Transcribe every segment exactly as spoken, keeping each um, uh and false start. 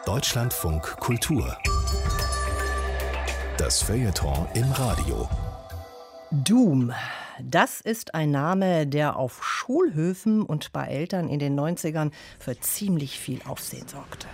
Deutschlandfunk Kultur. Das Feuilleton im Radio. Doom. Das ist ein Name, der auf Schulhöfen und bei Eltern in den neunzigern für ziemlich viel Aufsehen sorgte.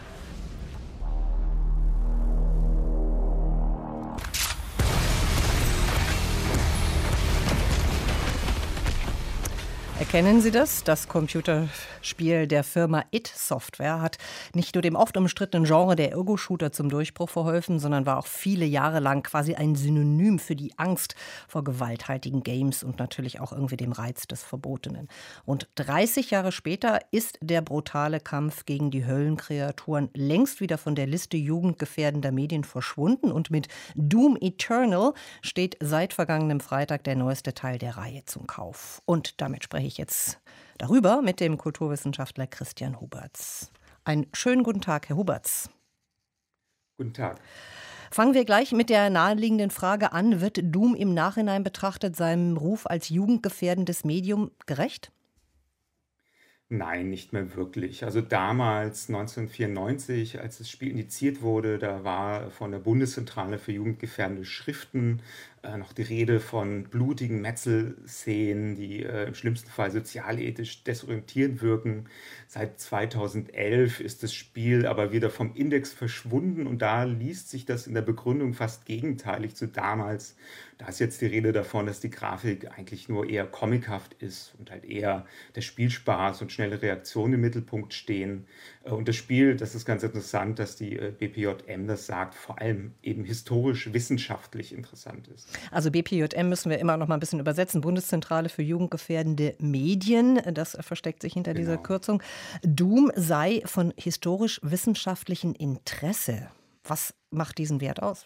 Erkennen Sie das? Das Computerspiel der Firma id Software hat nicht nur dem oft umstrittenen Genre der Ego-Shooter zum Durchbruch verholfen, sondern war auch viele Jahre lang quasi ein Synonym für die Angst vor gewalthaltigen Games und natürlich auch irgendwie dem Reiz des Verbotenen. Und dreißig Jahre später ist der brutale Kampf gegen die Höllenkreaturen längst wieder von der Liste jugendgefährdender Medien verschwunden und mit Doom Eternal steht seit vergangenem Freitag der neueste Teil der Reihe zum Kauf. Und damit spreche ich jetzt darüber mit dem Kulturwissenschaftler Christian Huberts. Einen schönen guten Tag, Herr Huberts. Guten Tag. Fangen wir gleich mit der naheliegenden Frage an. Wird Doom im Nachhinein betrachtet seinem Ruf als jugendgefährdendes Medium gerecht? Nein, nicht mehr wirklich. Also damals, neunzehnhundertvierundneunzig, als das Spiel indiziert wurde, da war von der Bundeszentrale für jugendgefährdende Schriften äh, noch die Rede von blutigen Metzelszenen, die äh, im schlimmsten Fall sozialethisch desorientierend wirken. Seit zweitausendelf ist das Spiel aber wieder vom Index verschwunden und da liest sich das in der Begründung fast gegenteilig zu damals. Da ist jetzt die Rede davon, dass die Grafik eigentlich nur eher comichaft ist und halt eher der Spielspaß und schnelle Reaktionen im Mittelpunkt stehen. Und das Spiel, das ist ganz interessant, dass die B P J M das sagt, vor allem eben historisch-wissenschaftlich interessant ist. Also B P J M müssen wir immer noch mal ein bisschen übersetzen. Bundeszentrale für jugendgefährdende Medien. Das versteckt sich hinter genau. dieser Kürzung. Doom sei von historisch-wissenschaftlichem Interesse. Was macht diesen Wert aus?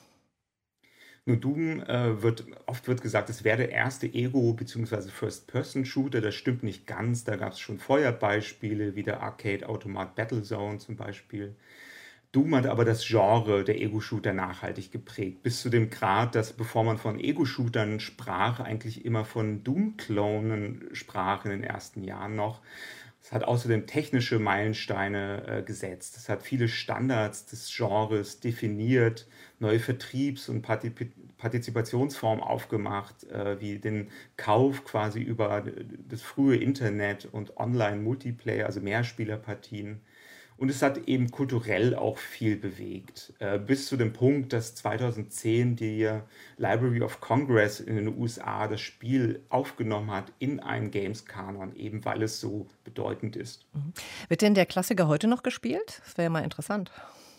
Nur Doom äh, wird, oft wird gesagt, es wäre der erste Ego- bzw. First-Person-Shooter. Das stimmt nicht ganz. Da gab es schon vorher Beispiele, wie der Arcade-Automat Battlezone zum Beispiel. Doom hat aber das Genre der Ego-Shooter nachhaltig geprägt. Bis zu dem Grad, dass bevor man von Ego-Shootern sprach, eigentlich immer von Doom-Klonen sprach in den ersten Jahren noch. Es hat außerdem technische Meilensteine äh, gesetzt. Es hat viele Standards des Genres definiert, neue Vertriebs- und Partizip- Partizipationsformen aufgemacht, äh, wie den Kauf quasi über das frühe Internet und Online-Multiplayer, also Mehrspielerpartien. Und es hat eben kulturell auch viel bewegt, äh, bis zu dem Punkt, dass zweitausendzehn die Library of Congress in den U S A das Spiel aufgenommen hat in einen Games-Kanon, eben weil es so bedeutend ist. Mhm. Wird denn der Klassiker heute noch gespielt? Das wäre ja mal interessant.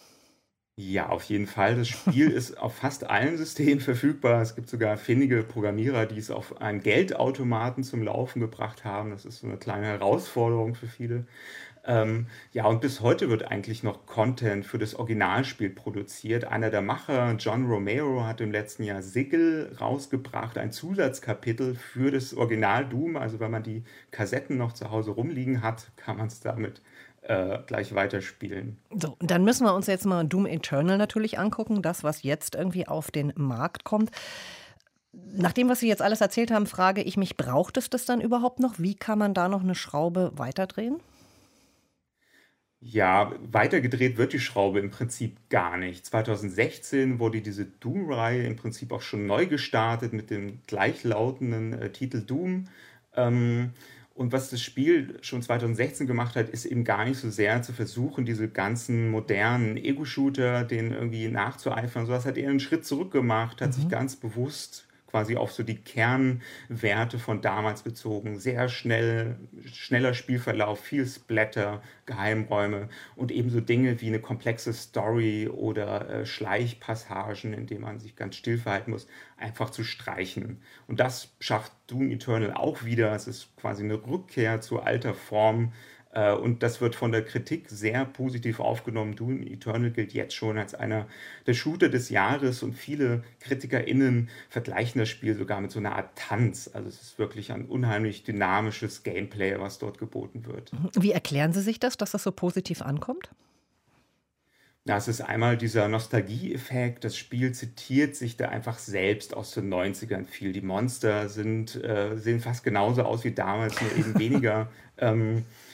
Ja, auf jeden Fall. Das Spiel ist auf fast allen Systemen verfügbar. Es gibt sogar findige Programmierer, die es auf einen Geldautomaten zum Laufen gebracht haben. Das ist so eine kleine Herausforderung für viele. Ähm, ja, und bis heute wird eigentlich noch Content für das Originalspiel produziert. Einer der Macher, John Romero, hat im letzten Jahr Sigil rausgebracht, ein Zusatzkapitel für das Original Doom. Also wenn man die Kassetten noch zu Hause rumliegen hat, kann man es damit äh, gleich weiterspielen. So, dann müssen wir uns jetzt mal Doom Eternal natürlich angucken, das, was jetzt irgendwie auf den Markt kommt. Nach dem, was Sie jetzt alles erzählt haben, frage ich mich, braucht es das dann überhaupt noch? Wie kann man da noch eine Schraube weiterdrehen? Ja, weitergedreht wird die Schraube im Prinzip gar nicht. zweitausendsechzehn wurde diese Doom-Reihe im Prinzip auch schon neu gestartet mit dem gleichlautenden äh, Titel Doom. Ähm, und was das Spiel schon zweitausendsechzehn gemacht hat, ist eben gar nicht so sehr zu versuchen, diese ganzen modernen Ego-Shooter, denen irgendwie nachzueifern. So, das hat eher einen Schritt zurück gemacht, hat mhm. sich ganz bewusst quasi auf so die Kernwerte von damals bezogen. Sehr schnell, schneller Spielverlauf, viel Splatter, Geheimräume und ebenso Dinge wie eine komplexe Story oder äh, Schleichpassagen, in denen man sich ganz still verhalten muss, einfach zu streichen. Und das schafft Doom Eternal auch wieder. Es ist quasi eine Rückkehr zu alter Form. Und das wird von der Kritik sehr positiv aufgenommen. Doom Eternal gilt jetzt schon als einer der Shooter des Jahres und viele KritikerInnen vergleichen das Spiel sogar mit so einer Art Tanz. Also es ist wirklich ein unheimlich dynamisches Gameplay, was dort geboten wird. Wie erklären Sie sich das, dass das so positiv ankommt? Ja, es ist einmal dieser Nostalgie-Effekt. Das Spiel zitiert sich da einfach selbst aus den neunzigern viel. Die Monster sind, äh, sehen fast genauso aus wie damals, nur eben weniger. ähm,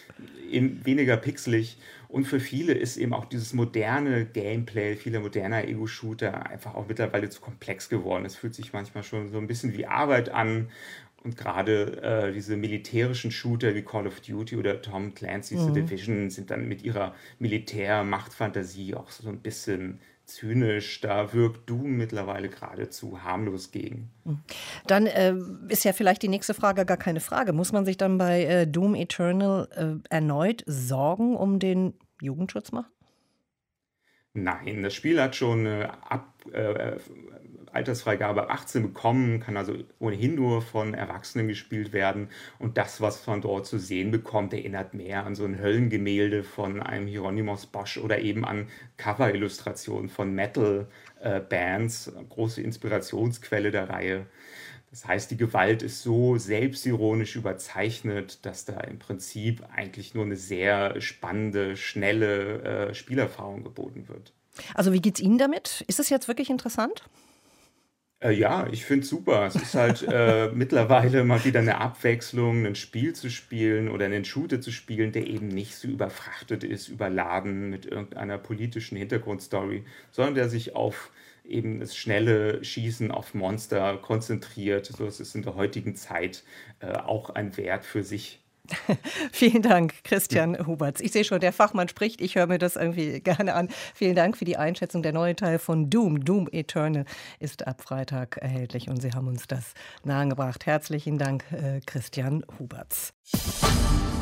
eben weniger pixelig. Und für viele ist eben auch dieses moderne Gameplay, viele moderner Ego-Shooter einfach auch mittlerweile zu komplex geworden. Es fühlt sich manchmal schon so ein bisschen wie Arbeit an. Und gerade äh, diese militärischen Shooter wie Call of Duty oder Tom Clancy's The Division sind dann mit ihrer Militär-Machtfantasie auch so ein bisschen zynisch. Da wirkt Doom mittlerweile geradezu harmlos gegen. Dann äh, ist ja vielleicht die nächste Frage gar keine Frage. Muss man sich dann bei äh, Doom Eternal äh, erneut Sorgen um den Jugendschutz machen? Nein, das Spiel hat schon eine Ab äh, Altersfreigabe ab achtzehn bekommen, kann also ohnehin nur von Erwachsenen gespielt werden. Und das, was man dort zu sehen bekommt, erinnert mehr an so ein Höllengemälde von einem Hieronymus Bosch oder eben an Cover-Illustrationen von Metal-Bands, äh, große Inspirationsquelle der Reihe. Das heißt, die Gewalt ist so selbstironisch überzeichnet, dass da im Prinzip eigentlich nur eine sehr spannende, schnelle äh, Spielerfahrung geboten wird. Also wie geht's Ihnen damit? Ist es jetzt wirklich interessant? Äh, ja, ich finde es super. Es ist halt äh, mittlerweile mal wieder eine Abwechslung, ein Spiel zu spielen oder einen Shooter zu spielen, der eben nicht so überfrachtet ist, überladen mit irgendeiner politischen Hintergrundstory, sondern der sich auf eben das schnelle Schießen auf Monster konzentriert. So ist es in der heutigen Zeit äh, auch ein Wert für sich. Vielen Dank, Christian Huberts. Ich sehe schon, der Fachmann spricht. Ich höre mir das irgendwie gerne an. Vielen Dank für die Einschätzung. Der neue Teil von Doom, Doom Eternal, ist ab Freitag erhältlich und Sie haben uns das nahegebracht. Herzlichen Dank, äh, Christian Huberts.